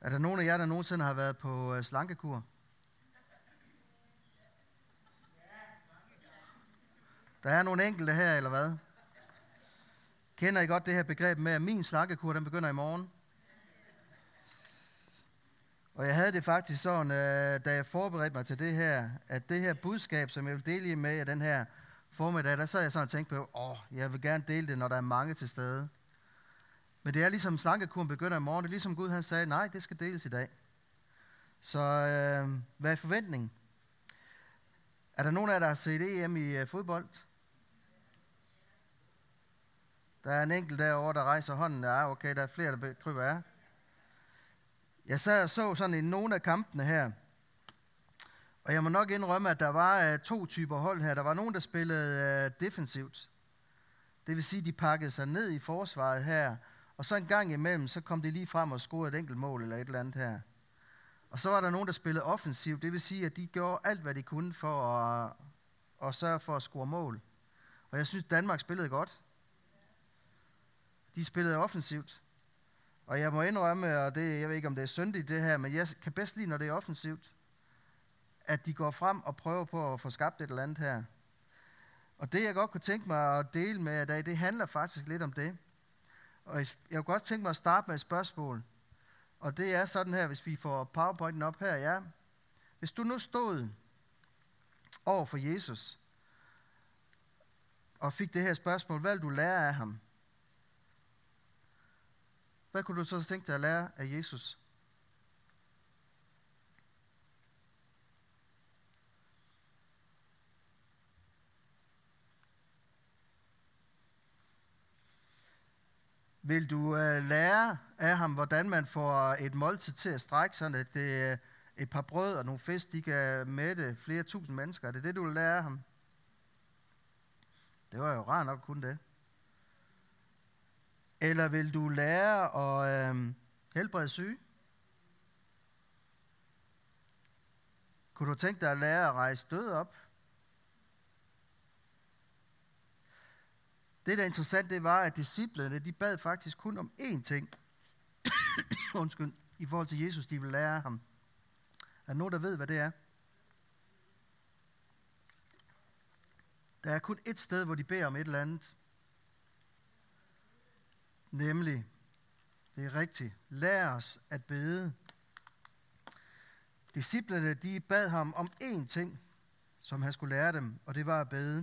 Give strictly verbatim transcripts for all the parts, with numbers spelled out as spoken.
Er der nogen af jer, der nogensinde har været på øh, slankekur? Der er nogle enkelte her, eller hvad? Kender I godt det her begreb med, at min slankekur, den begynder i morgen? Og jeg havde det faktisk sådan, øh, da jeg forberedte mig til det her, at det her budskab, som jeg vil dele med jer den her formiddag, der sad jeg sådan og tænkte på, åh, jeg vil gerne dele det, når der er mange til stede. Men det er ligesom, slankekuren begynder i morgen. Det er ligesom Gud, han sagde, nej, det skal deles i dag. Så øh, hvad er forventningen? Er der nogen af jer, der har set E M i øh, fodbold? Der er en enkelt derovre, der rejser hånden. Ja, okay, der er flere, der kryber af. Jeg sad og så sådan i nogle af kampene her. Og jeg må nok indrømme, at der var uh, to typer hold her. Der var nogen, der spillede uh, defensivt. Det vil sige, de pakkede sig ned i forsvaret her. Og så en gang imellem, så kom de lige frem og scorede et enkelt mål eller et eller andet her. Og så var der nogen, der spillede offensivt. Det vil sige, at de gjorde alt, hvad de kunne for at, at sørge for at score mål. Og jeg synes, Danmark spillede godt. De spillede offensivt. Og jeg må indrømme, og det, jeg ved ikke, om det er syndigt det her, men jeg kan bedst lide, når det er offensivt, at de går frem og prøver på at få skabt et eller andet her. Og det, jeg godt kunne tænke mig at dele med jer i dag, det handler faktisk lidt om det. Og jeg kunne godt tænke mig at starte med et spørgsmål. Og det er sådan her, hvis vi får PowerPointen op her, ja. Hvis du nu stod over for Jesus, og fik det her spørgsmål, hvad vil du lære af ham? Hvad kunne du så tænke dig at lære af Jesus? Vil du uh, lære af ham, hvordan man får et måltid til at strække, sådan at det, et par brød og nogle fisk, de kan mætte flere tusind mennesker? Er det det, du vil lære af ham? Det var jo rart nok kun det. Eller vil du lære at øh, helbrede syge? Kunne du tænke dig at lære at rejse død op? Det, der er interessant, det var, at disciplene, de bad faktisk kun om én ting. Undskyld, i forhold til Jesus, de ville lære af ham. Er der nogen, der ved, hvad det er? Der er kun ét sted, hvor de beder om et eller andet. Nemlig, det er rigtigt, lær os at bede. Disciplene, de bad ham om én ting, som han skulle lære dem, og det var at bede.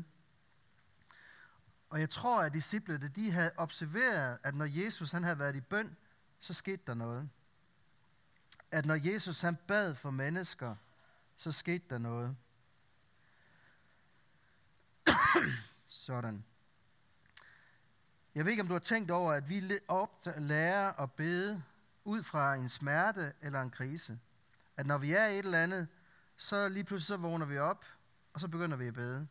Og jeg tror, at disciplene, de havde observeret, at når Jesus han havde været i bøn, så skete der noget. At når Jesus han bad for mennesker, så skete der noget. Sådan. Jeg ved ikke, om du har tænkt over, at vi lærer at bede ud fra en smerte eller en krise. At når vi er i et eller andet, så lige pludselig så vågner vi op, og så begynder vi at bede.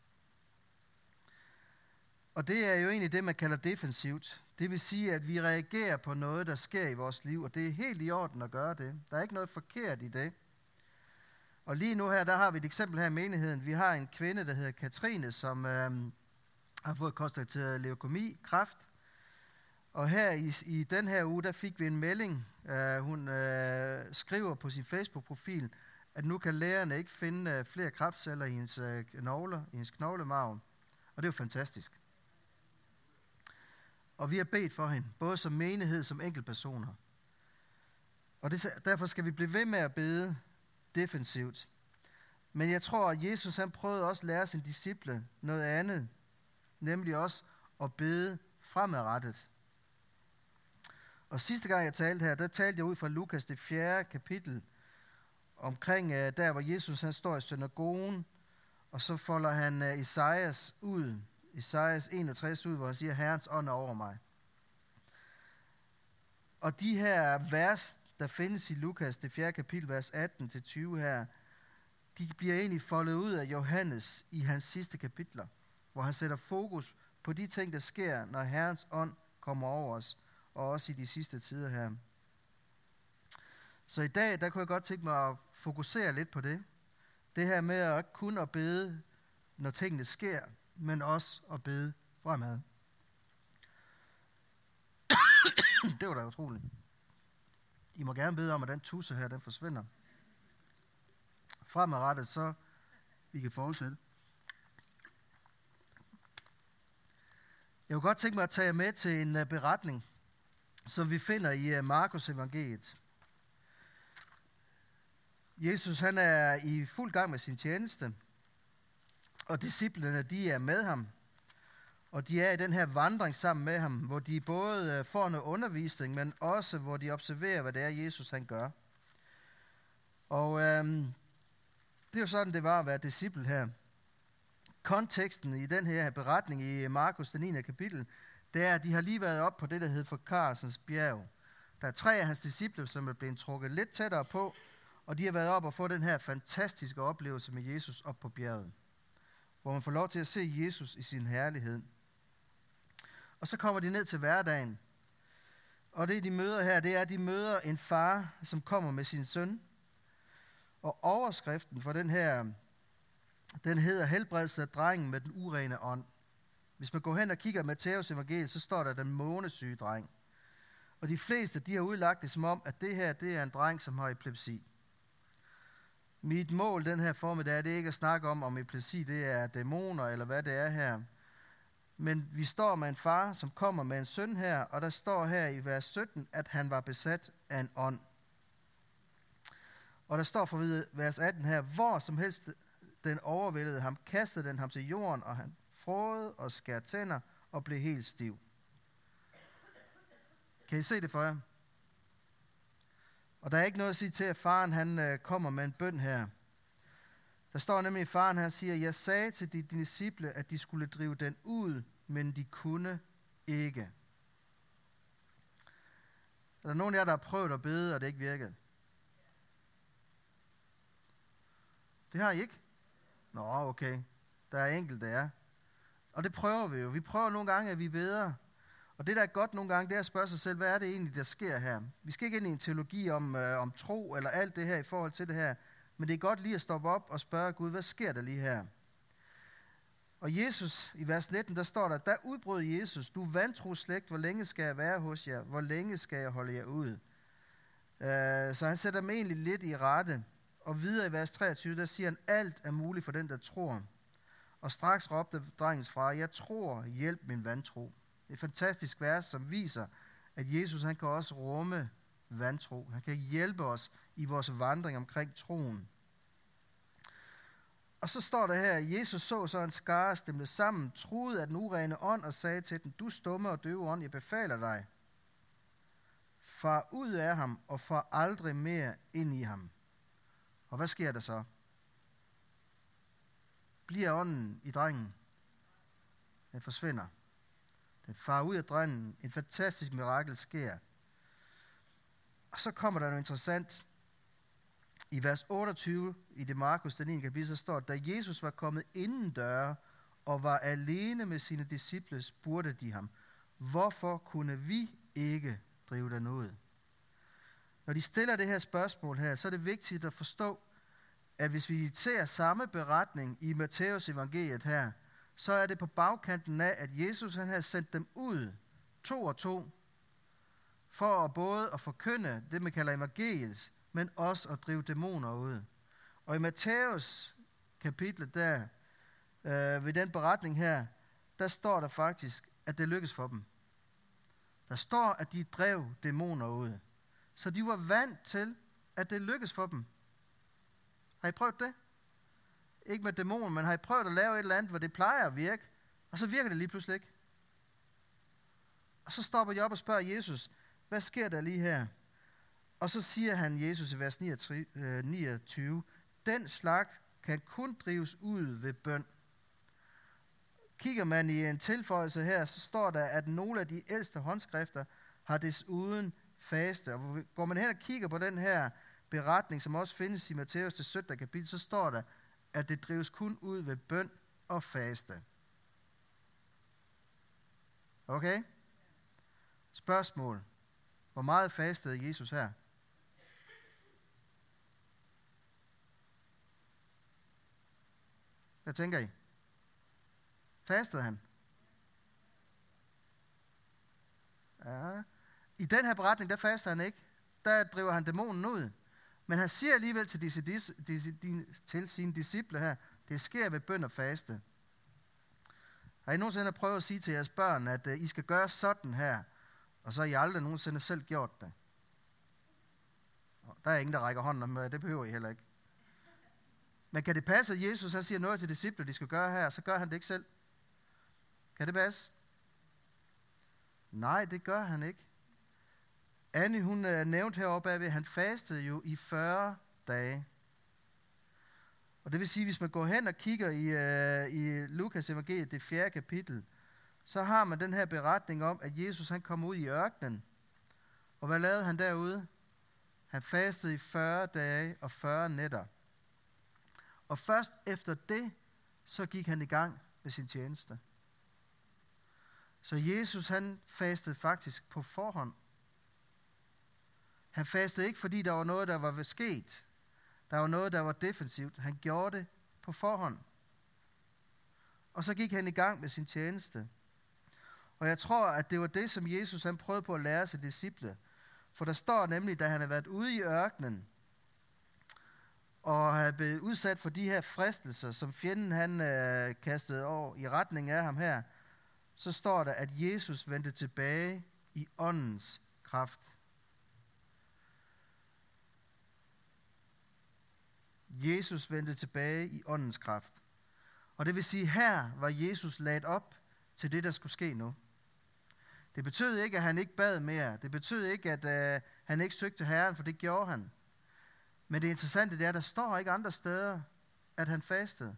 Og det er jo egentlig det, man kalder defensivt. Det vil sige, at vi reagerer på noget, der sker i vores liv, og det er helt i orden at gøre det. Der er ikke noget forkert i det. Og lige nu her, der har vi et eksempel her i menigheden. Vi har en kvinde, der hedder Katrine, som øhm, har fået konstateret leukemi, kræft. Og her i, i den her uge, der fik vi en melding. Uh, hun uh, skriver på sin Facebook-profil, at nu kan lægerne ikke finde uh, flere kræftceller i hendes uh, knogler, i hendes knoglemarv. Og det er jo fantastisk. Og vi har bedt for hende, både som menighed, som enkeltpersoner. Og det, derfor skal vi blive ved med at bede defensivt. Men jeg tror, at Jesus han prøvede også at lære sine disciple noget andet. Nemlig også at bede fremadrettet. Og sidste gang jeg talte her, der talte jeg ud fra Lukas det fjerde kapitel. Omkring uh, der, hvor Jesus han står i synagogen. Og så folder han uh, Esajas ud. Esajas enogtres ud, hvor han siger, Herrens ånd er over mig. Og de her vers, der findes i Lukas, det fjerde kapitel, vers atten til tyve her, de bliver egentlig foldet ud af Johannes i hans sidste kapitler, hvor han sætter fokus på de ting, der sker, når Herrens ånd kommer over os, og også i de sidste tider her. Så i dag, der kunne jeg godt tænke mig at fokusere lidt på det. Det her med at kun at bede, når tingene sker, men også at bede fremad. Det var da utroligt. I må gerne bede om, at den tusse her, den forsvinder. Fremadrettet, så vi kan fortsætte. Jeg kunne godt tænke mig at tage jer med til en uh, beretning, som vi finder i uh, Markus evangeliet. Jesus, han er i fuld gang med sin tjeneste, og disciplene, de er med ham. Og de er i den her vandring sammen med ham, hvor de både uh, får noget undervisning, men også hvor de observerer, hvad det er, Jesus han gør. Og uh, det er jo sådan, det var at være disciple her. Konteksten i den her beretning i Markus, det niende kapitel, det er, at de har lige været op på det, der hedder Forkarelsens bjerg. Der er tre af hans disciple, som er blevet trukket lidt tættere på, og de har været op og få den her fantastiske oplevelse med Jesus op på bjerget, hvor man får lov til at se Jesus i sin herlighed. Og så kommer de ned til hverdagen, og det de møder her, det er, at de møder en far, som kommer med sin søn, og overskriften for den her, den hedder helbredelse af drengen med den urene ånd. Hvis man går hen og kigger i Matteus evangeliet, så står der den månesyge dreng. Og de fleste, de har udlagt det som om, at det her, det er en dreng, som har epilepsi. Mit mål den her formiddag, det er ikke at snakke om, om epilepsi det er dæmoner, eller hvad det er her. Men vi står med en far, som kommer med en søn her, og der står her i vers sytten, at han var besat af en ånd. Og der står for vers atten her, hvor som helst den overvældede ham, kastede den ham til jorden, og han frådede og skar tænder og blev helt stiv. Kan I se det for jer? Og der er ikke noget at sige til, at faren han øh, kommer med en bøn her. Der står nemlig, at faren han siger, jeg sagde til de disciple, at de skulle drive den ud, men de kunne ikke. Er der nogen af jer, der har prøvet at bede, og det ikke virkede? Det har I ikke? Nå, okay. Der er enkelte, der er. Og det prøver vi jo. Vi prøver nogle gange, at vi beder. Og det, der er godt nogle gange, det er at spørge sig selv, hvad er det egentlig, der sker her? Vi skal ikke ind i en teologi om, øh, om tro eller alt det her i forhold til det her. Men det er godt lige at stoppe op og spørge Gud, hvad sker der lige her? Og Jesus, i vers nitten, der står der, der udbrød Jesus, du vantro slægt, hvor længe skal jeg være hos jer? Hvor længe skal jeg holde jer ud? Øh, så han sætter dem egentlig lidt i rette. Og videre i vers treogtyve, der siger han, alt er muligt for den, der tror. Og straks råbte drengens far, jeg tror, hjælp min vantro. Det er et fantastisk vers, som viser, at Jesus han kan også rumme vantro. Han kan hjælpe os i vores vandring omkring troen. Og så står der her, Jesus så så en skare stemte sammen, truede af den urene ånd og sagde til den, du stumme og døve ånd, jeg befaler dig. Far ud af ham og far aldrig mere ind i ham. Og hvad sker der så? Bliver ånden i drengen? Den forsvinder. Den farer ud af drengen. En fantastisk mirakel sker. Og så kommer der noget interessant. I vers otteogtyve i det Markus, den niende kapitel, så står, da Jesus var kommet inden døre og var alene med sine disciple, spurgte de ham, hvorfor kunne vi ikke drive den ud? Når de stiller det her spørgsmål her, så er det vigtigt at forstå, at hvis vi ser samme beretning i Matteus evangeliet her, så er det på bagkanten af, at Jesus han havde sendt dem ud, to og to, for at både at forkynde det, man kalder evangeliet, men også at drive dæmoner ud. Og i Matteus kapitlet der, øh, ved den beretning her, der står der faktisk, at det lykkedes for dem. Der står, at de drev dæmoner ud. Så de var vant til, at det lykkedes for dem. Har I prøvet det? Ikke med dæmoner, men har I prøvet at lave et eller andet, hvor det plejer at virke, og så virker det lige pludselig ikke? Og så stopper jeg op og spørger Jesus, hvad sker der lige her? Og så siger han Jesus i vers niogtyve, den slags kan kun drives ud ved bøn. Kigger man i en tilføjelse her, så står der, at nogle af de ældste håndskrifter har desuden faste. Og går man hen og kigger på den her beretning, som også findes i Matteus det syttende kapitel, så står der, at det drives kun ud ved bøn og faste. Okay? Spørgsmål. Hvor meget fastede Jesus her? Hvad tænker I? Fastede han? Ja. I den her beretning, der faster han ikke. der driver han dæmonen ud. Men han siger alligevel til, disse, disse, disse, til sine disciple her, det sker ved bøn og faste. Har I nogensinde prøvet at sige til jeres børn, at uh, I skal gøre sådan her, og så har I aldrig nogensinde selv gjort det? Der er ingen, der rækker hånden om, det behøver I heller ikke. Men kan det passe, at Jesus han siger noget til disciple, de skal gøre her, så gør han det ikke selv? Kan det passe? Nej, det gør han ikke. Annie, hun uh, nævnte heroppe bagved, at han fastede jo i fyrre dage. Og det vil sige, hvis man går hen og kigger i, uh, i Lukas evangeliet, det fjerde kapitel, så har man den her beretning om, at Jesus han kom ud i ørkenen. Og hvad lavede han derude? Han fastede i fyrre dage og fyrre nætter. Og først efter det, så gik han i gang med sin tjeneste. Så Jesus han fastede faktisk på forhånd. Han fastede ikke, fordi der var noget, der var sket. Der var noget, der var defensivt. Han gjorde det på forhånd. Og så gik han i gang med sin tjeneste. Og jeg tror, at det var det, som Jesus han prøvede på at lære sine disciple. For der står nemlig, da han havde været ude i ørkenen, og havde blevet udsat for de her fristelser, som fjenden han øh, kastede over i retning af ham her, så står der, at Jesus vendte tilbage i åndens kraft. Jesus vendte tilbage i åndens kraft. Og det vil sige, her var Jesus ladt op til det, der skulle ske nu. Det betød ikke, at han ikke bad mere. Det betød ikke, at øh, han ikke søgte Herren, for det gjorde han. Men det interessante det er, at der står ikke andre steder, at han fastede.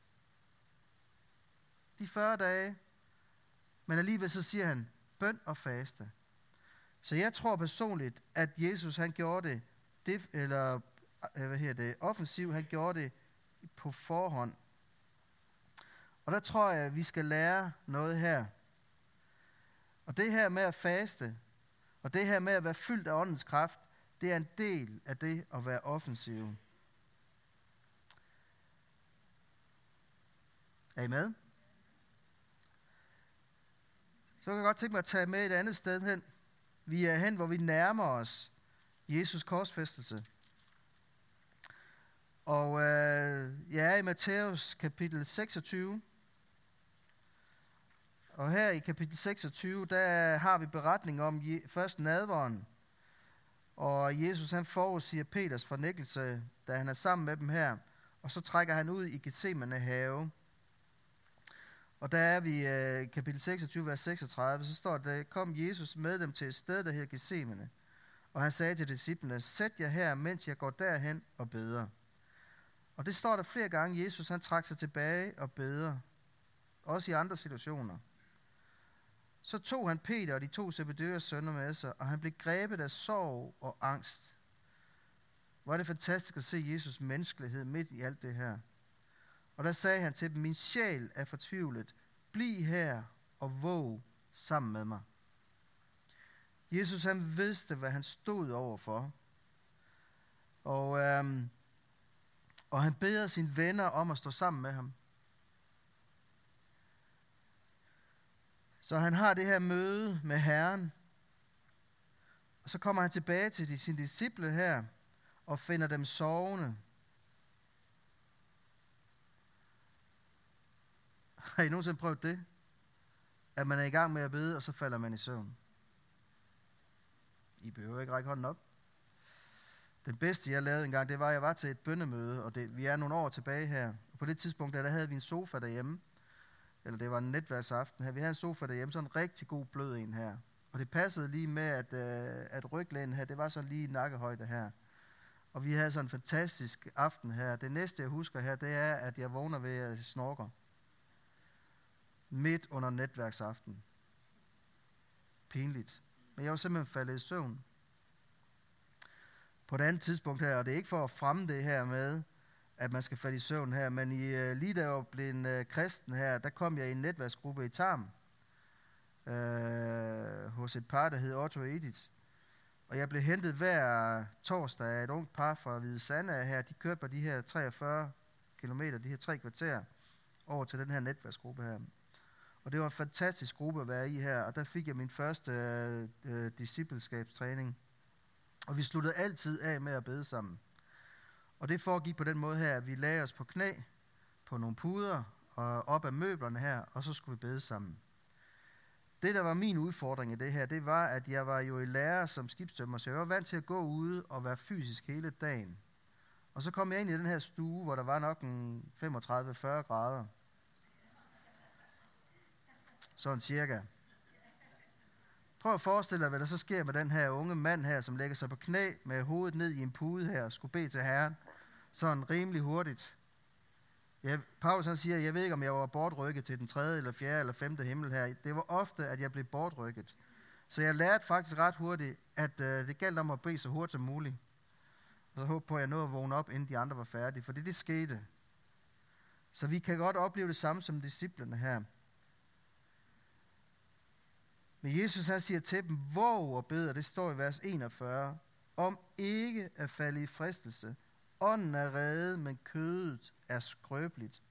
De fyrre dage. Men alligevel så siger han, bøn og faste. Så jeg tror personligt, at Jesus han gjorde det, det eller hvad hedder det, offensivt, han gjorde det på forhånd. Og der tror jeg, at vi skal lære noget her. Og det her med at faste, og det her med at være fyldt af åndens kraft, det er en del af det at være offensiv. Er I med? Så kan jeg godt tænke mig at tage med et andet sted hen. Vi er hen, hvor vi nærmer os Jesus korsfæstelse. Og øh, jeg er i Matthæus kapitel seksogtyve. Og her i kapitel seksogtyve, der har vi beretning om først nadveren. Og Jesus han forudsiger Peters fornægtelse, da han er sammen med dem her. Og så trækker han ud i Getsemane have. Og der er vi i uh, kapitel seksogtyve, vers seksogtredive, så står der, kom Jesus med dem til et sted, der hedder Getsemane. Og han sagde til disciplene, sæt jer her, mens jeg går derhen og beder. Og det står der flere gange, Jesus han trak sig tilbage og beder. Også i andre situationer. Så tog han Peter og de to Zebedæus sønner med sig, og han blev grebet af sorg og angst. Hvor er det fantastisk at se Jesus' menneskelighed midt i alt det her. Og der sagde han til dem, min sjæl er fortvivlet. Bliv her og våg sammen med mig. Jesus han vidste, hvad han stod overfor. Og, øhm, og han beder sine venner om at stå sammen med ham. Så han har det her møde med Herren. Og så kommer han tilbage til de, sine disciple her og finder dem sovende. Har I nogensinde prøvet det? At man er i gang med at bede, og så falder man i søvn. I behøver ikke række hånden op. Den bedste, jeg lavede engang, det var, at jeg var til et bønnemøde, og det, vi er nogle år tilbage her. Og på det tidspunkt, der, der havde vi en sofa derhjemme. Eller det var en netværksaften her. Vi havde en sofa derhjemme, sådan en rigtig god blød en her. Og det passede lige med, at, øh, at ryglænen her, det var sådan lige nakkehøjde her. Og vi havde sådan en fantastisk aften her. Det næste, jeg husker her, det er, at jeg vågner ved at snorker. Midt under netværksaften. Pinligt. Men jeg var simpelthen faldet i søvn. På et andet tidspunkt her, og det er ikke for at fremme det her med, at man skal falde i søvn her, men i, lige da jeg blev en uh, kristen her, der kom jeg i en netværksgruppe i Tarm, øh, hos et par, der hed Otto og Edith. Og jeg blev hentet hver torsdag af et ungt par fra Hvide Sande her. De kørte på de her treogfyrre kilometer, de her tre kvarter, over til den her netværksgruppe her. Og det var en fantastisk gruppe at være i her, og der fik jeg min første øh, discipleskabstræning. Og vi sluttede altid af med at bede sammen. Og det foregik på den måde her, at vi lagde os på knæ på nogle puder og op ad møblerne her, og så skulle vi bede sammen. Det, der var min udfordring i det her, det var, at jeg var jo i lære som skibstømmer, så jeg var vant til at gå ude og være fysisk hele dagen. Og så kom jeg ind i den her stue, hvor der var nok en femogtredive til fyrre grader. Sådan cirka. Prøv at forestille dig, hvad der så sker med den her unge mand her, som lægger sig på knæ med hovedet ned i en pude her og skulle bede til Herren. Sådan rimelig hurtigt. Ja, Paulus han siger, jeg ved ikke, om jeg var bortrykket til den tredje, eller fjerde, eller femte himmel her. Det var ofte, at jeg blev bortrykket. Så jeg lærte faktisk ret hurtigt, at øh, det galt om at bede så hurtigt som muligt. Og så håber på, at jeg nåede at vågne op, inden de andre var færdige. For det, det skete. Så vi kan godt opleve det samme som disciplene her. Men Jesus han siger til dem, våg og bed, og det står i vers enogfyrre, om ikke at falde i fristelse. Ånden er rede, men kødet er skrøbeligt.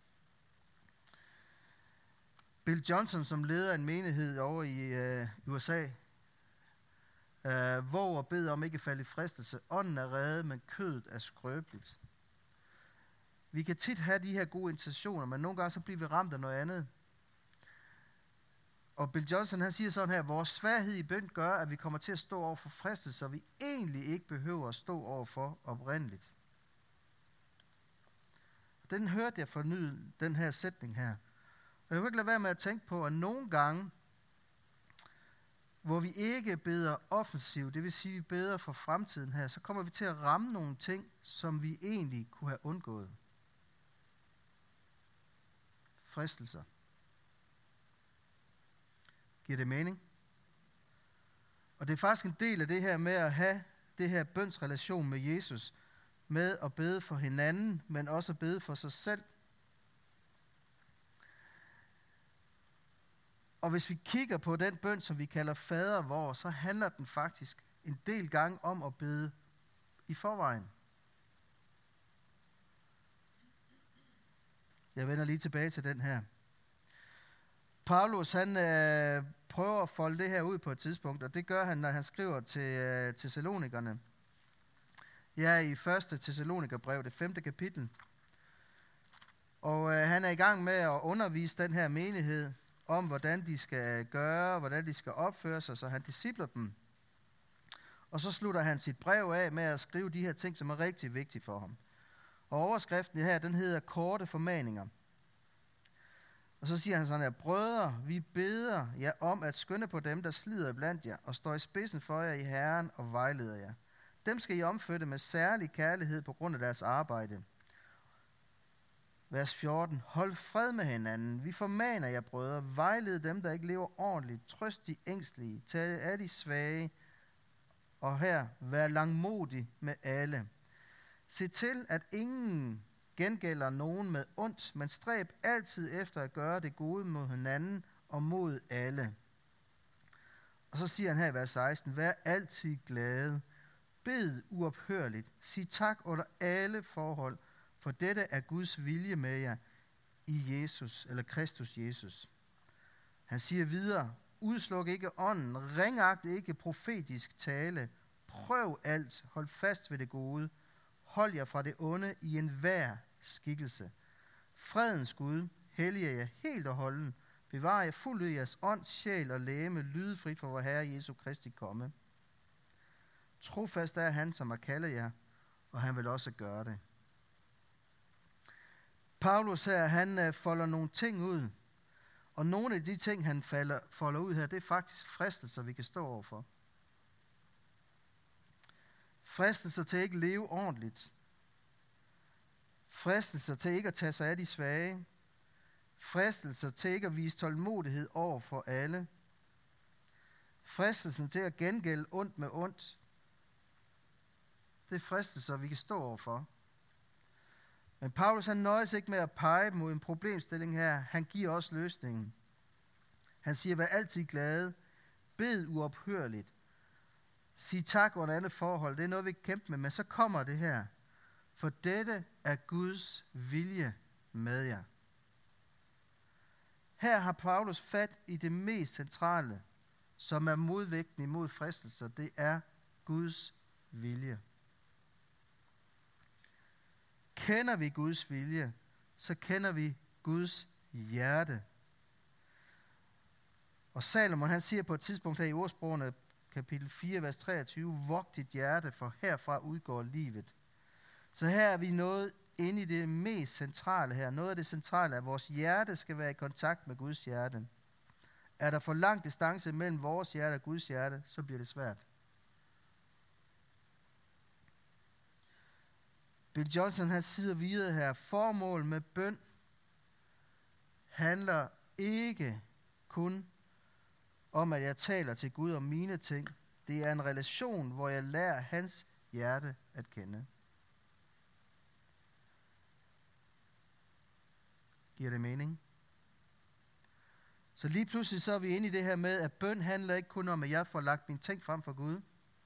Bill Johnson, som leder en menighed over i øh, U S A, øh, våg og bed om ikke at falde i fristelse. Ånden er rede, men kødet er skrøbeligt. Vi kan tit have de her gode intentioner, men nogle gange så bliver vi ramt af noget andet. Og Bill Johnson han siger sådan her, vores svaghed i bøn gør, at vi kommer til at stå over for fristelser, vi egentlig ikke behøver at stå over for oprindeligt. Den hørte jeg fornyet, den her sætning her. Og jeg kunne ikke lade være med at tænke på, at nogle gange, hvor vi ikke beder offensivt, det vil sige, at vi beder for fremtiden her, så kommer vi til at ramme nogle ting, som vi egentlig kunne have undgået. Fristelser. Giver det mening? Og det er faktisk en del af det her med at have det her bønsrelation med Jesus, med at bede for hinanden, men også at bede for sig selv. Og hvis vi kigger på den bøn, som vi kalder fader vor, så handler den faktisk en del gange om at bede i forvejen. Jeg vender lige tilbage til den her. Paulus han øh, prøver at folde det her ud på et tidspunkt, og det gør han, når han skriver til øh, Thessalonikerne. Jeg er i første Thessalonikerbrev, det femte kapitel. Og øh, han er i gang med at undervise den her menighed om, hvordan de skal gøre, hvordan de skal opføre sig, så han discipler dem. Og så slutter han sit brev af med at skrive de her ting, som er rigtig vigtige for ham. Og overskriften her, den hedder korte formaninger. Og så siger han sådan her, brødre, vi beder jer om at skynde på dem, der slider blandt jer, og står i spidsen for jer i Herren og vejleder jer. Dem skal I omfødte med særlig kærlighed på grund af deres arbejde. Vers fjorten. Hold fred med hinanden. Vi formaner jer, brødre. Vejled dem, der ikke lever ordentligt. Trøst de ængstlige. Tag af de svage. Og her, vær langmodig med alle. Se til, at ingen gengælder nogen med ondt, men stræb altid efter at gøre det gode mod hinanden og mod alle. Og så siger han her i vers seksten. Vær altid glade. Bed uophørligt. Sig tak under alle forhold, for dette er Guds vilje med jer i Jesus, eller Kristus Jesus. Han siger videre, udsluk ikke ånden, ringagt ikke profetisk tale, prøv alt, hold fast ved det gode, hold jer fra det onde i enhver skikkelse. Fredens Gud, hellige jer helt og holden, bevar jer fuldt ud jeres ånd, sjæl og læme, lydefrit for vor Herre Jesu Kristi komme. Trofast er han, som har kaldet jer, og han vil også gøre det. Paulus her, han folder nogle ting ud, og nogle af de ting, han falder, folder ud her, det er faktisk fristelser, vi kan stå overfor. Fristelser til at ikke leve ordentligt. Fristelser til ikke at tage sig af de svage. Fristelser til ikke at vise tålmodighed over for alle. Fristelsen til at gengælde ondt med ondt. Det er fristelser, vi kan stå overfor. Men Paulus han nøjes ikke med at pege mod en problemstilling her. Han giver også løsningen. Han siger, vær altid glade. Bed uophørligt. Sig tak under alle forhold. Det er noget, vi kan kæmpe med. Men så kommer det her. For dette er Guds vilje med jer. Her har Paulus fat i det mest centrale, som er modvægten imod fristelser. Det er Guds vilje. Kender vi Guds vilje, så kender vi Guds hjerte. Og Salomon, han siger på et tidspunkt her i Ordsprogene, kapitel fire, vers treogtyve, vogt dit hjerte, for herfra udgår livet. Så her er vi nået inde i det mest centrale her. Noget af det centrale er, at vores hjerte skal være i kontakt med Guds hjerte. Er der for lang distance mellem vores hjerte og Guds hjerte, så bliver det svært. Bill Johnson, han siger videre her, formål med bøn handler ikke kun om, at jeg taler til Gud om mine ting. Det er en relation, hvor jeg lærer hans hjerte at kende. Giver det mening? Så lige pludselig så er vi inde i det her med, at bøn handler ikke kun om, at jeg får lagt mine ting frem for Gud.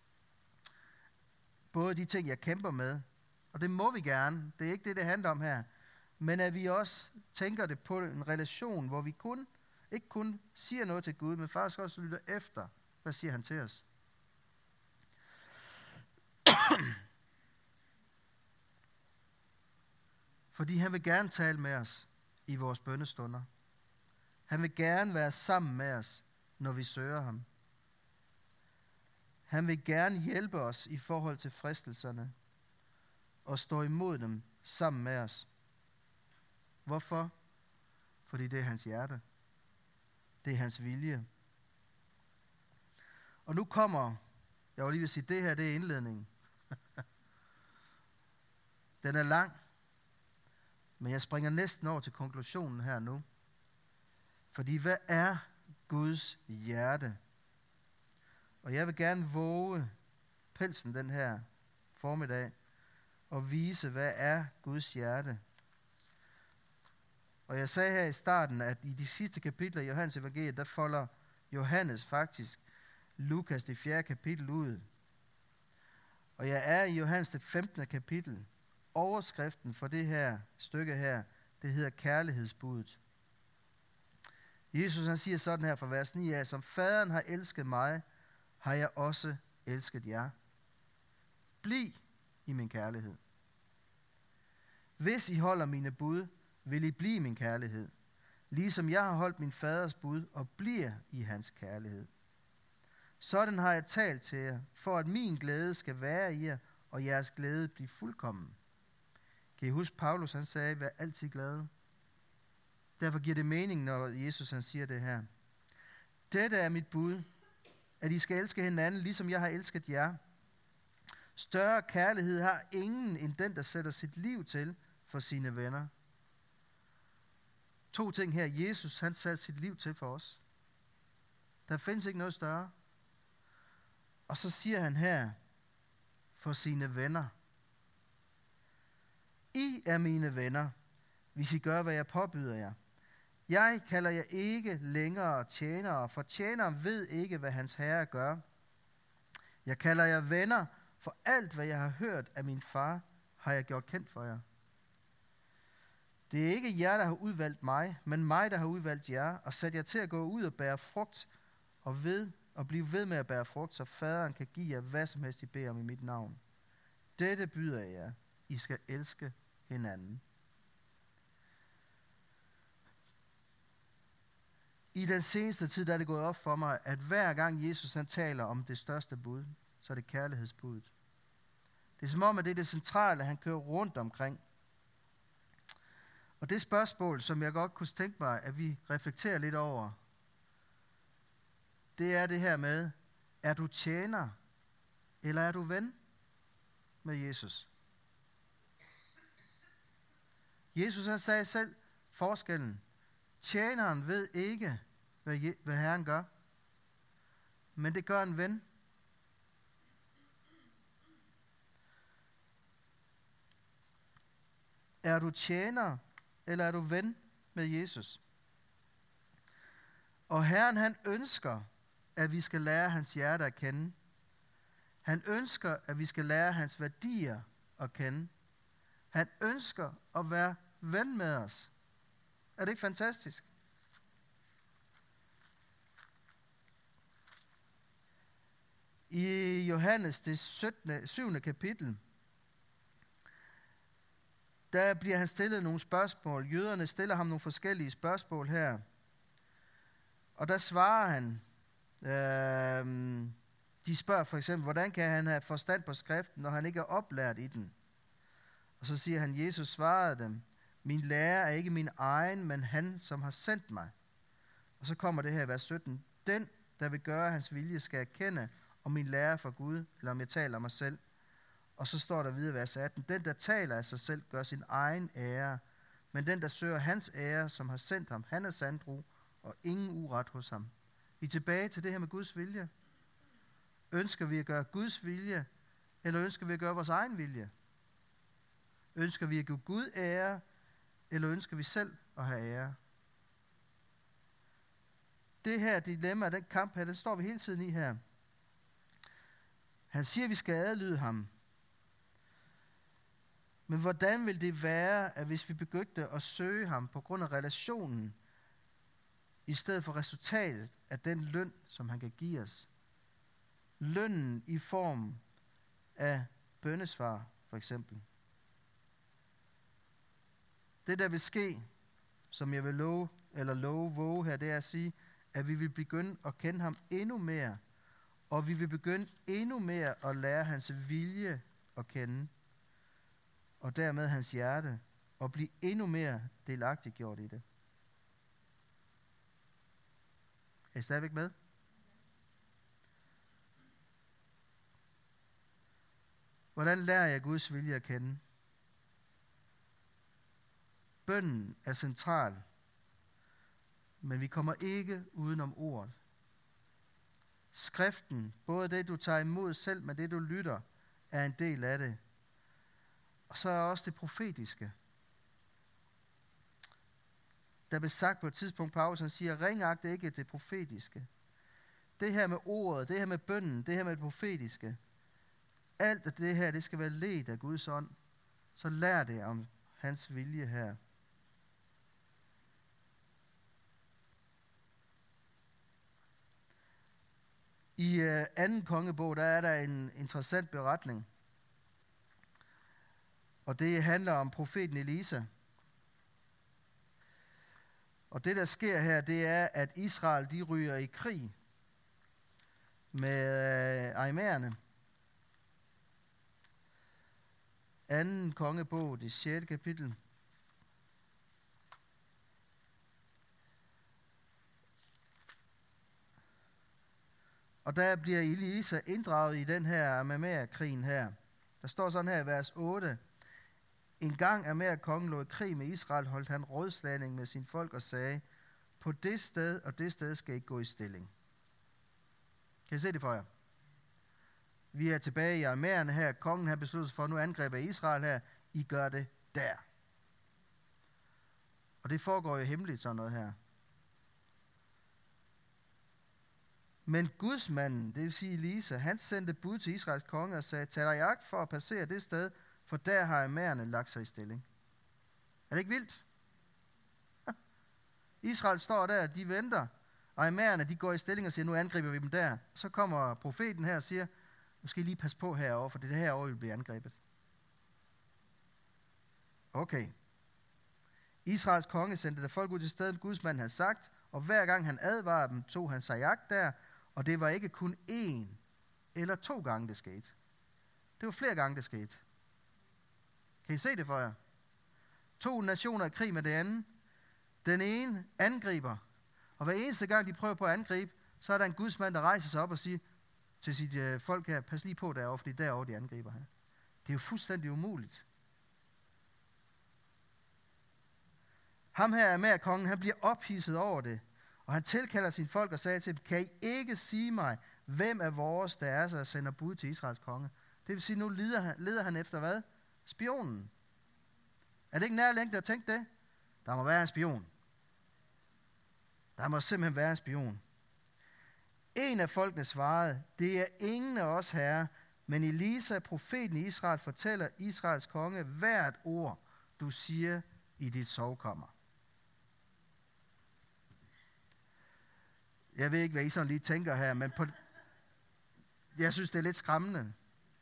Både de ting, jeg kæmper med, og det må vi gerne. Det er ikke det, det handler om her. Men at vi også tænker det på en relation, hvor vi kun, ikke kun siger noget til Gud, men faktisk også lytter efter, hvad siger han til os. Fordi han vil gerne tale med os i vores bønnestunder. Han vil gerne være sammen med os, når vi søger ham. Han vil gerne hjælpe os i forhold til fristelserne og stå imod dem sammen med os. Hvorfor? Fordi det er hans hjerte. Det er hans vilje. Og nu kommer, jeg vil lige vil sige, det her det er indledningen. Den er lang, men jeg springer næsten over til konklusionen her nu. Fordi hvad er Guds hjerte? Og jeg vil gerne våge pelsen den her formiddag og vise, hvad er Guds hjerte. Og jeg sagde her i starten, at i de sidste kapitler i Johannes evangeliet, der folder Johannes faktisk Lukas det fjerde kapitel ud. Og jeg er i Johannes det femtende kapitel. Overskriften for det her stykke her, det hedder kærlighedsbuddet. Jesus han siger sådan her fra vers ni af, som faderen har elsket mig, har jeg også elsket jer. Bliv i min kærlighed. Hvis I holder mine bud, vil I blive min kærlighed, ligesom jeg har holdt min faders bud og bliver i hans kærlighed. Sådan har jeg talt til jer, for at min glæde skal være i jer, og jeres glæde blive fuldkommen. Kan I huske, Paulus han sagde, vær altid glade. Derfor giver det mening, når Jesus han siger det her. Dette er mit bud, at I skal elske hinanden, ligesom jeg har elsket jer. Større kærlighed har ingen end den, der sætter sit liv til for sine venner. To ting her. Jesus han satte sit liv til for os. Der findes ikke noget større. Og så siger han her, for sine venner. I er mine venner, hvis I gør, hvad jeg påbyder jer. Jeg kalder jer ikke længere tjenere, for tjeneren ved ikke, hvad hans herre gør. Jeg kalder jer venner, for alt, hvad jeg har hørt af min far, har jeg gjort kendt for jer. Det er ikke jer, der har udvalgt mig, men mig, der har udvalgt jer, og sat jer til at gå ud og bære frugt, og, ved, og blive ved med at bære frugt, så faderen kan give jer hvad som helst, I beder om i mit navn. Dette byder jeg jer. I skal elske hinanden. I den seneste tid der er det gået op for mig, at hver gang Jesus han taler om det største bud, så er det kærlighedsbuddet. Det er som om, at det er det centrale, han kører rundt omkring. Og det spørgsmål, som jeg godt kunne tænke mig, at vi reflekterer lidt over, det er det her med, er du tjener, eller er du ven med Jesus? Jesus han sagde selv forskellen. Tjeneren ved ikke, hvad, Je- hvad Herren gør, men det gør en ven. Er du tjener, eller er du ven med Jesus? Og Herren han ønsker, at vi skal lære hans hjerte at kende. Han ønsker, at vi skal lære hans værdier at kende. Han ønsker at være ven med os. Er det ikke fantastisk? I Johannes det syttende, syvende kapitel, der bliver han stillet nogle spørgsmål. Jøderne stiller ham nogle forskellige spørgsmål her. Og der svarer han, øh, de spørger for eksempel, hvordan kan han have forstand på skriften, når han ikke er oplært i den? Og så siger han, Jesus svarede dem, min lærer er ikke min egen, men han, som har sendt mig. Og så kommer det her i vers sytten. Den, der vil gøre hans vilje, skal erkende, om min lærer er fra Gud, eller om jeg taler om mig selv. Og så står der videre i vers atten. Den, der taler af sig selv, gør sin egen ære. Men den, der søger hans ære, som har sendt ham, han er sandro, og ingen uret hos ham. Vi er tilbage til det her med Guds vilje. Ønsker vi at gøre Guds vilje, eller ønsker vi at gøre vores egen vilje? Ønsker vi at give Gud ære, eller ønsker vi selv at have ære? Det her dilemma, den kamp her, det står vi hele tiden i her. Han siger, at vi skal adlyde ham. Men hvordan vil det være, at hvis vi begyndte at søge ham på grund af relationen, i stedet for resultatet af den løn, som han kan give os? Lønnen i form af bønnesvar, for eksempel. Det, der vil ske, som jeg vil love, eller love, våge her, det er at sige, at vi vil begynde at kende ham endnu mere, og vi vil begynde endnu mere at lære hans vilje at kende, og dermed hans hjerte, og blive endnu mere delagtigt gjort i det. Er I stadigvæk med? Hvordan lærer jeg Guds vilje at kende? Bønnen er central, men vi kommer ikke udenom ordet. Skriften, både det du tager imod selv, men det du lytter, er en del af det. Og så er også det profetiske. Der blev sagt på et tidspunkt, Paulus han siger, ringagte ikke det profetiske. Det her med ordet, det her med bønnen, det her med det profetiske. Alt af det her, det skal være ledt af Guds ånd. Så lær det om hans vilje her. I øh, anden kongebog, der er der en interessant beretning. Og det handler om profeten Elisa. Og det, der sker her, det er, at Israel, de ryger i krig med øh, aramæerne. Anden kongebog, det sjette kapitel. Og der bliver Elisa inddraget i den her aramæerkrigen her. Der står sådan her i vers otte. En gang aramæerkongen lå i krig med Israel, holdt han rådslagning med sin folk og sagde, på det sted og det sted skal I gå i stilling. Kan I se det for jer? Vi er tilbage i aramæerne her. Kongen har besluttet sig for, at nu angriber Israel her. I gør det der. Og det foregår jo hemmeligt sådan noget her. Men gudsmanden, det vil sige Elisa, han sendte bud til Israels konge og sagde, tag dig i agt for at passere det sted, for der har aramæerne lagt sig i stilling. Er det ikke vildt? Israel står der, de venter, og aramæerne, de går i stilling og siger, nu angriber vi dem der. Så kommer profeten her og siger, nu skal I lige passe på herovre, for det er herovre, vi bliver angrebet. Okay. Israels konge sendte der folk ud til stedet, gudsmanden havde sagt, og hver gang han advarede dem, tog han sig jagt der, og det var ikke kun én eller to gange, det skete. Det var flere gange, det skete. Kan I se det for jer? To nationer i krig med det andet. Den ene angriber, og hver eneste gang, de prøver på at angribe, så er der en gudsmand, der rejser sig op og siger til sit øh, folk her, pas lige på derovre, fordi derovre de angriber her. Det er jo fuldstændig umuligt. Ham her er med kongen, han bliver ophidset over det, og han tilkalder sine folk og sagde til dem, kan I ikke sige mig, hvem af vores, der er så, der sender bud til Israels konge? Det vil sige, nu leder han, leder han efter hvad? Spionen. Er det ikke nærlæggende at tænke det? Der må være en spion. Der må simpelthen være en spion. En af folkene svarede, det er ingen af os herre, men Elisa, profeten i Israel, fortæller Israels konge hvert ord, du siger i dit sovekammer. Jeg ved ikke, hvad I sådan lige tænker her, men på, Jeg synes, det er lidt skræmmende.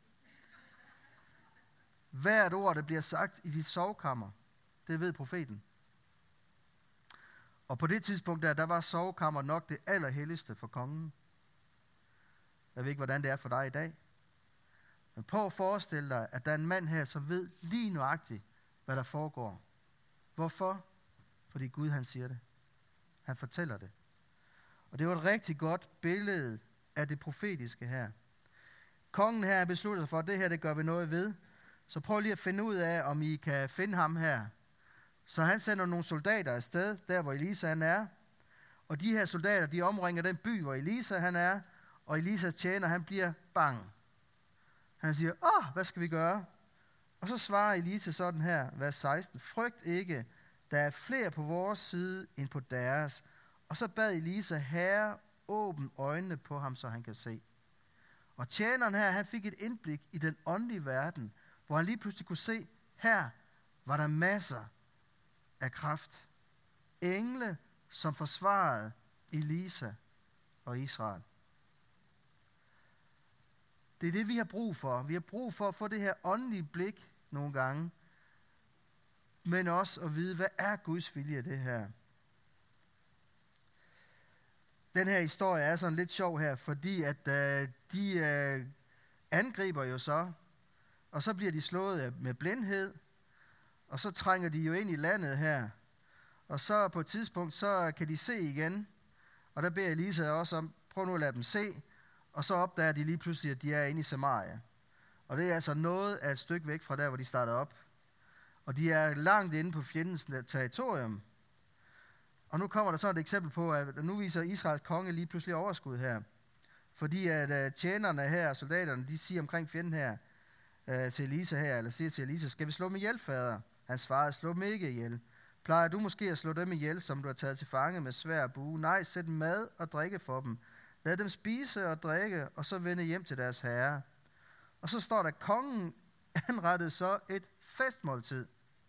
Hvert ord, der bliver sagt i dit sovekammer, det ved profeten. Og på det tidspunkt der, der var sovekammer nok det allerhelligste for kongen. Jeg ved ikke, hvordan det er for dig i dag. Men prøv at forestille dig, at der er en mand her, som ved lige nøjagtigt, hvad der foregår. Hvorfor? Fordi Gud, han siger det. Han fortæller det. Og det var et rigtig godt billede af det profetiske her. Kongen her beslutter sig for, at det her, det gør vi noget ved. Så prøv lige at finde ud af, om I kan finde ham her. Så han sender nogle soldater afsted, der hvor Elisa han er. Og de her soldater, de omringer den by, hvor Elisa han er. Og Elisas tjener, han bliver bange. Han siger, åh, hvad skal vi gøre? Og så svarer Elisa sådan her, vers seksten. Frygt ikke, der er flere på vores side end på deres. Og så bad Elisa, Herre, åbn øjnene på ham, så han kan se. Og tjeneren her, han fik et indblik i den åndelige verden, hvor han lige pludselig kunne se, her var der masser af kraft. Engle, som forsvarede Elisa og Israel. Det er det, vi har brug for. Vi har brug for at få det her åndelige blik nogle gange, men også at vide, hvad er Guds vilje i det her. Den her historie er sådan lidt sjov her, fordi at øh, de øh, angriber jo så, og så bliver de slået med blindhed, og så trænger de jo ind i landet her. Og så på et tidspunkt, så kan de se igen, og der beder Elisa også om, prøv nu at lade dem se, og så opdager de lige pludselig, at de er inde i Samaria. Og det er altså noget af et stykke væk fra der, hvor de starter op. Og de er langt inde på fjendens territorium. Og nu kommer der så et eksempel på, at nu viser Israels konge lige pludselig overskud her. Fordi at uh, tjenerne her, soldaterne, de siger omkring fjenden her, uh, til Elisa her, eller siger til Elisa, skal vi slå dem ihjel, fader? Han svarede, slå dem ikke ihjel. Plejer du måske at slå dem ihjel, som du har taget til fange med svær bue? Nej, sæt mad og drikke for dem. Lad dem spise og drikke, og så vende hjem til deres herre. Og så står der, kongen anrettede så et festmåltid.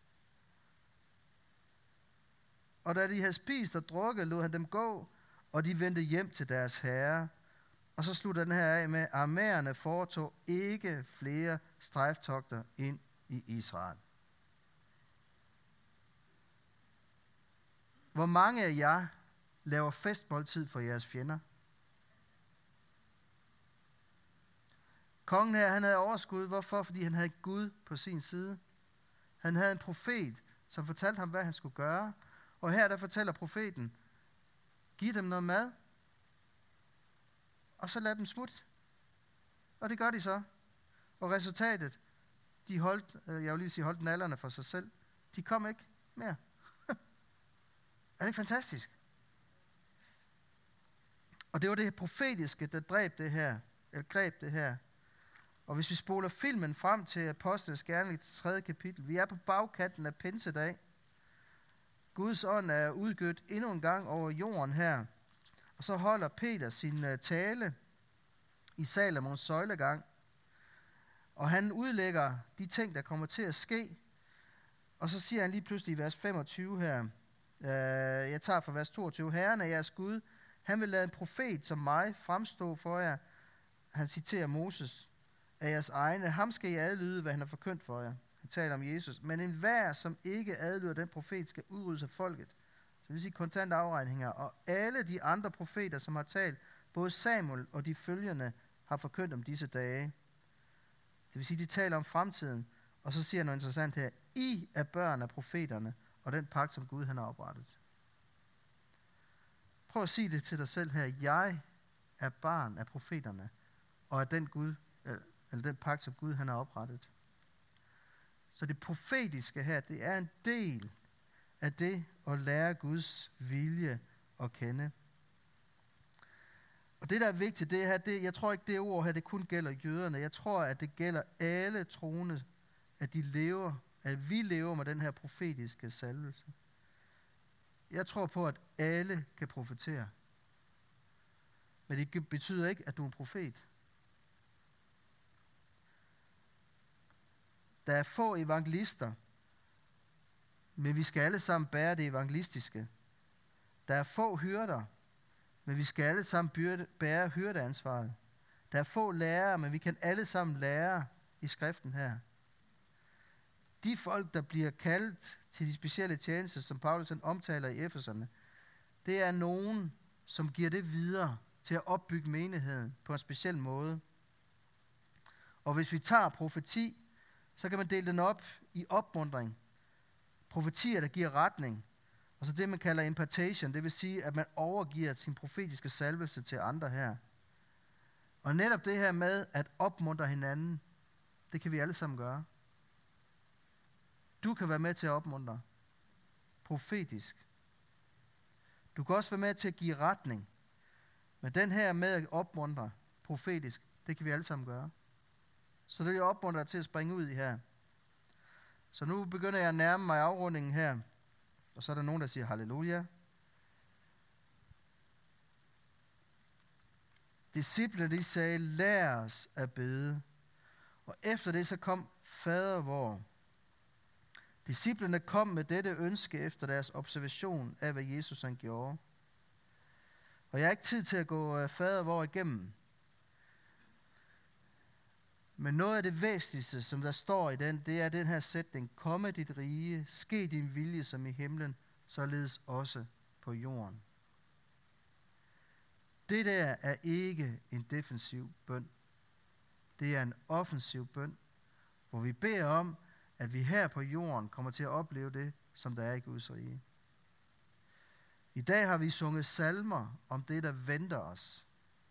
Og da de havde spist og drukket, lod han dem gå, og de vendte hjem til deres herre. Og så slutter den her af med, armærerne foretog ikke flere strejftogter ind i Israel. Hvor mange af jer laver festmåltid for jeres fjender? Kongen her, han havde overskud. Hvorfor? Fordi han havde Gud på sin side. Han havde en profet, som fortalte ham, hvad han skulle gøre. Og her der fortæller profeten, giv dem noget mad, og så lad dem smutte. Og det gør de så. Og resultatet, de holdt, jeg vil lige sige, holdt nallerne for sig selv. De kom ikke mere. Er det ikke fantastisk? Og det var det profetiske, der dræb det her, eller greb det her. Og hvis vi spoler filmen frem til Apostlenes Gerninger til tredje kapitel, vi er på bagkanten af pinsedag. Guds ånd er udgødt endnu en gang over jorden her. Og så holder Peter sin uh, tale i Salomons søjlegang. Og han udlægger de ting, der kommer til at ske. Og så siger han lige pludselig i vers femogtyve her, uh, jeg tager fra vers toogtyve, Herren er jeres Gud, han vil lade en profet som mig fremstå for jer. Han citerer Moses af jeres egne. Ham skal I adlyde, hvad han har forkyndt for jer. Han taler om Jesus. Men enhver, som ikke adlyder den profet, skal udryddes af folket. Så det vil sige kontant afregninger. Og alle de andre profeter, som har talt, både Samuel og de følgende, har forkyndt om disse dage. Det vil sige, de taler om fremtiden. Og så siger han noget interessant her. I er børn af profeterne, og den pagt, som Gud han har oprettet. Prøv at sige det til dig selv her. Jeg er barn af profeterne, og af den Gud, eller den pagt, som Gud han har oprettet. Så det profetiske her, det er en del af det at lære Guds vilje at kende. Og det, der er vigtigt, det her, det, jeg tror ikke, det ord her, det kun gælder jøderne. Jeg tror, at det gælder alle troende, at de lever, at vi lever med den her profetiske salvelse. Jeg tror på, at alle kan profetere. Men det betyder ikke, at du er en profet. Der er få evangelister, men vi skal alle sammen bære det evangelistiske. Der er få hyrder, men vi skal alle sammen bære hyrdeansvaret. Der er få lærere, men vi kan alle sammen lære i skriften her. De folk, der bliver kaldt til de specielle tjenester, som Paulus omtaler i Efeserne, det er nogen, som giver det videre til at opbygge menigheden på en speciel måde. Og hvis vi tager profeti, så kan man dele den op i opmuntring. Profetier, der giver retning. Og så det, man kalder impartation, det vil sige, at man overgiver sin profetiske salvelse til andre her. Og netop det her med at opmuntre hinanden, det kan vi alle sammen gøre. Du kan være med til at opmuntre profetisk. Du kan også være med til at give retning. Men den her med at opmuntre profetisk, det kan vi alle sammen gøre. Så det vil jeg opmuntre dig til at springe ud i her. Så nu begynder jeg at nærme mig afrundingen her. Og så er der nogen, der siger halleluja. Disciplene, de sagde, lær os at bede. Og efter det så kom fader vor. Disciplene kom med dette ønske efter deres observation af, hvad Jesus han gjorde. Og jeg har ikke tid til at gå fader vor igennem. Men noget af det væsentligste, som der står i den, det er den her sætning. Komme dit rige, ske din vilje som i himlen, således også på jorden. Det der er ikke en defensiv bøn. Det er en offensiv bøn, hvor vi beder om, at vi her på jorden kommer til at opleve det, som der er i Guds rige. I dag har vi sunget salmer om det, der venter os.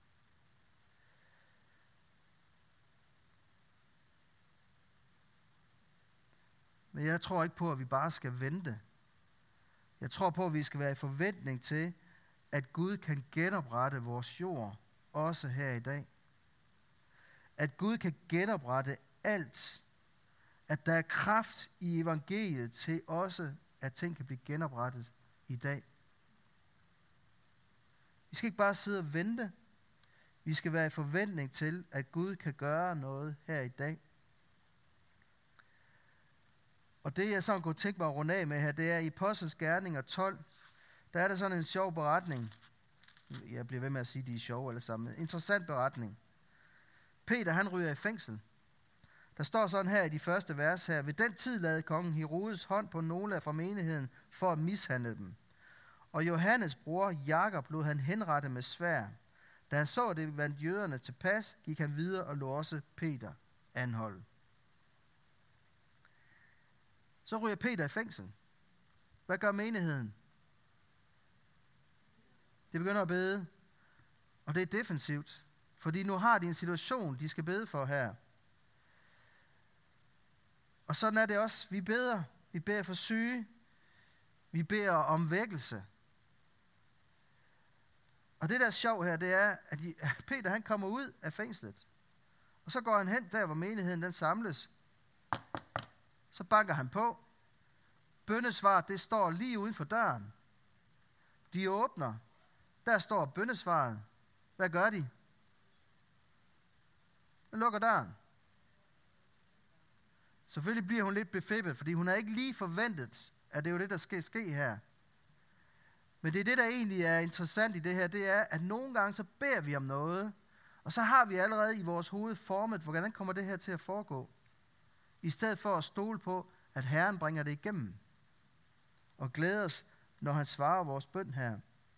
Men jeg tror ikke på, at vi bare skal vente. Jeg tror på, at vi skal være i forventning til, at Gud kan genoprette vores jord, også her i dag. At Gud kan genoprette alt. At der er kraft i evangeliet til også, at ting kan blive genoprettet i dag. Vi skal ikke bare sidde og vente. Vi skal være i forventning til, at Gud kan gøre noget her i dag. Og det, jeg sådan kunne tænke mig at runde af med her, det er i Apostles Gerninger tolv. Der er der sådan en sjov beretning. Jeg bliver ved med at sige, at de er sjove alle sammen. En interessant beretning. Peter, han ryger i fængsel. Der står sådan her i de første vers her. Ved den tid lavede kongen Herodes hånd på nogle af fra menigheden for at mishandle dem. Og Johannes bror Jakob lod han henrette med sværd. Da han så det vandt jøderne til pas, gik han videre og lod også Peter anholde. Så ryger Peter i fængsel. Hvad gør menigheden? De begynder at bede. Og det er defensivt. Fordi nu har de en situation, de skal bede for her. Og sådan er det også. Vi beder. Vi beder for syge. Vi beder om vækkelse. Og det der er sjovt her, det er, at Peter han kommer ud af fængslet. Og så går han hen der, hvor menigheden den samles. Så banker han på. Bønnesvaret, det står lige uden for døren. De åbner. Der står bønnesvaret. Hvad gør de? De lukker døren. Selvfølgelig bliver hun lidt befippet, fordi hun har ikke lige forventet, at det er jo det, der skal ske her. Men det er det, der egentlig er interessant i det her, det er, at nogle gange så beder vi om noget, og så har vi allerede i vores hoved formet, hvordan kommer det her til at foregå? I stedet for at stole på, at Herren bringer det igennem. Og glæder os, når han svarer vores bøn her.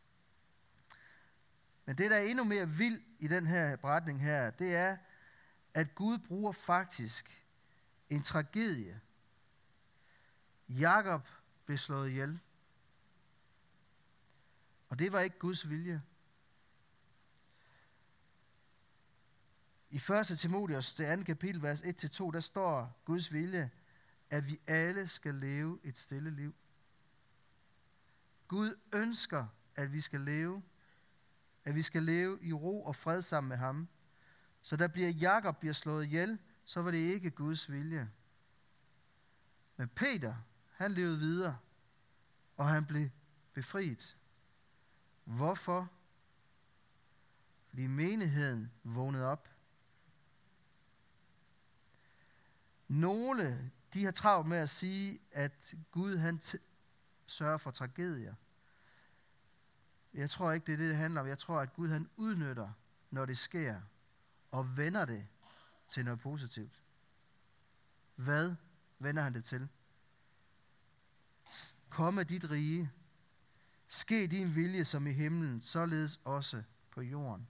Men det, der er endnu mere vildt i den her beretning her, det er, at Gud bruger faktisk en tragedie. Jakob blev slået ihjel. Og det var ikke Guds vilje. I første Timotheus, det andet kapitel, vers et til to, der står Guds vilje, at vi alle skal leve et stille liv. Gud ønsker, at vi skal leve, at vi skal leve i ro og fred sammen med ham. Så der bliver Jakob bliver slået ihjel, så var det ikke Guds vilje. Men Peter, han levede videre, og han blev befriet. Hvorfor? Fordi menigheden vågnede op. Nogle, de har travlt med at sige, at Gud han t- sørger for tragedier. Jeg tror ikke, det er det, det handler om. Jeg tror, at Gud han udnytter, når det sker, og vender det til noget positivt. Hvad vender han det til? Komme dit rige. Ske din vilje som i himlen, således også på jorden.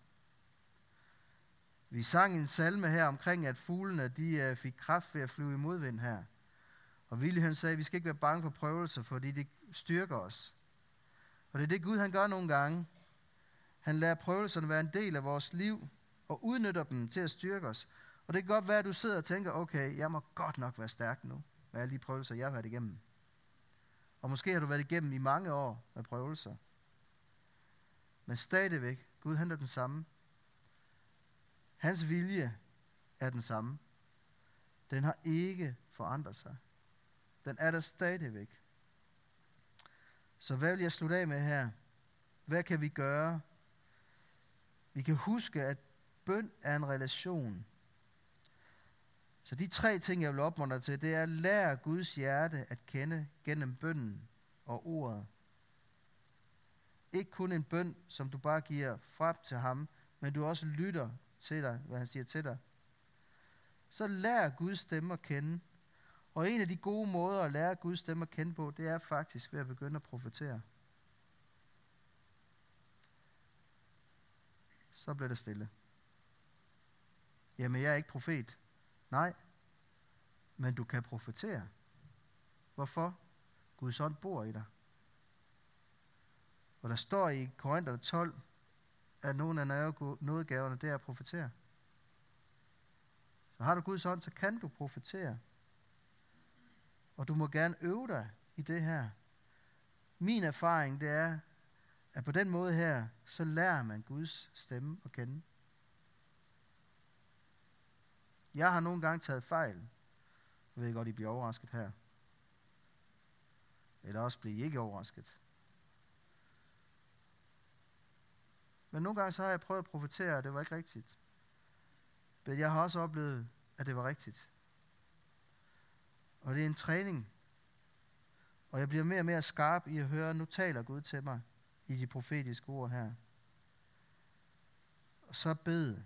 Vi sang en salme her omkring, at fuglene de fik kraft ved at flyve i modvind her. Og Willy han sagde, at vi skal ikke være bange for prøvelser, fordi det styrker os. Og det er det Gud han gør nogle gange. Han lader prøvelserne være en del af vores liv, og udnytter dem til at styrke os. Og det kan godt være, at du sidder og tænker, okay, jeg må godt nok være stærk nu, med alle de prøvelser, jeg har været igennem. Og måske har du været igennem i mange år med prøvelser. Men stadigvæk, Gud han er den samme. Hans vilje er den samme. Den har ikke forandret sig. Den er der stadigvæk. Så hvad vil jeg slutte af med her? Hvad kan vi gøre? Vi kan huske, at bøn er en relation. Så de tre ting, jeg vil opmuntre til, det er at lære Guds hjerte at kende gennem bønnen og ordet. Ikke kun en bøn, som du bare giver frem til ham, men du også lytter til dig, hvad han siger til dig. Så lær Guds stemme at kende. Og en af de gode måder at lære Guds stemme at kende på, det er faktisk ved at begynde at profetere. Så bliver det stille. Jamen, jeg er ikke profet. Nej, men du kan profetere. Hvorfor? Guds ånd bor i dig. Og der står i Korinther tolv, at nogle af nådegaverne, det er at profetere. Så har du Guds ånd, så kan du profetere. Og du må gerne øve dig i det her. Min erfaring, det er, at på den måde her, så lærer man Guds stemme at kende. Jeg har nogle gange taget fejl. Jeg ved godt, I bliver overrasket her. Eller også bliver I ikke overrasket. Men nogle gange så har jeg prøvet at profetere, og det var ikke rigtigt. Men jeg har også oplevet, at det var rigtigt. Og det er en træning. Og jeg bliver mere og mere skarp i at høre, at nu taler Gud til mig i de profetiske ord her. Og så bed.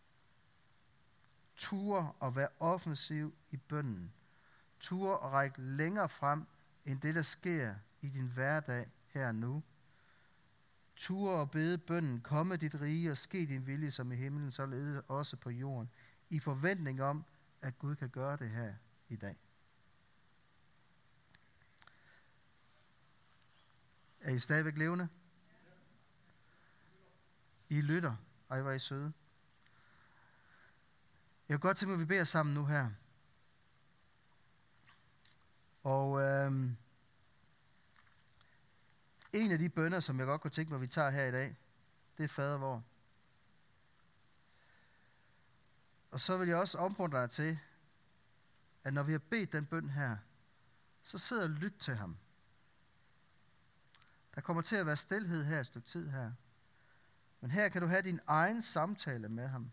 Ture og være offensiv i bønnen. Ture og række længere frem, end det, der sker i din hverdag her og nu. Ture og bede bønnen, komme dit rige og ske din vilje som i himlen, således også på jorden, i forventning om, at Gud kan gøre det her i dag. Er I stadigvæk levende? I lytter. Ej, hvor er I søde. Jeg vil godt tænke mig, at vi beder sammen nu her. Og øhm, en af de bønner, som jeg godt kunne tænke mig, at vi tager her i dag, det er fader vor. Og så vil jeg også opmuntre dig til, at når vi har bedt den bøn her, så sidder og lyt til ham. Der kommer til at være stilhed her et stykke tid her. Men her kan du have din egen samtale med ham.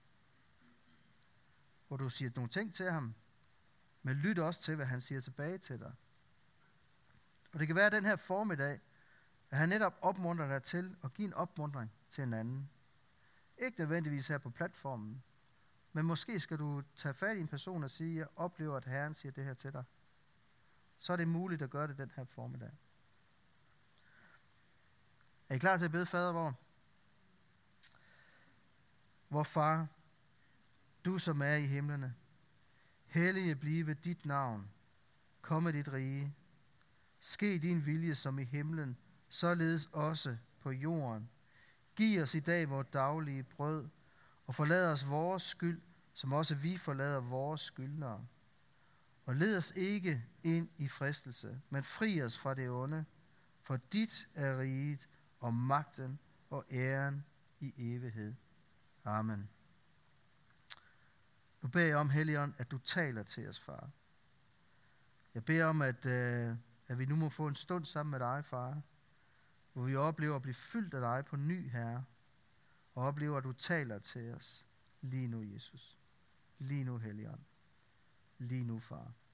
Hvor du siger nogle ting til ham, men lyt også til, hvad han siger tilbage til dig. Og det kan være den her formiddag, at han netop opmuntrer dig til at give en opmuntring til en anden. Ikke nødvendigvis her på platformen, men måske skal du tage fat i en person og sige, jeg oplever, at Herren siger det her til dig. Så er det muligt at gøre det den her formiddag. Er I klar til at bede, fader vor? Vor far, du som er i himlene, hellige blive dit navn, komme dit rige, ske din vilje som i himlen, således også på jorden. Giv os i dag vores daglige brød, og forlad os vores skyld, som også vi forlader vores skyldnere. Og led os ikke ind i fristelse, men fri os fra det onde, for dit er riget og magten og æren i evighed. Amen. Nu beder jeg om, Helligånd, at du taler til os, far. Jeg beder om, at, øh, at vi nu må få en stund sammen med dig, far, hvor vi oplever at blive fyldt af dig på ny, Herre, og oplever, at du taler til os lige nu, Jesus. Lige nu, Helligånd. Lige nu, far.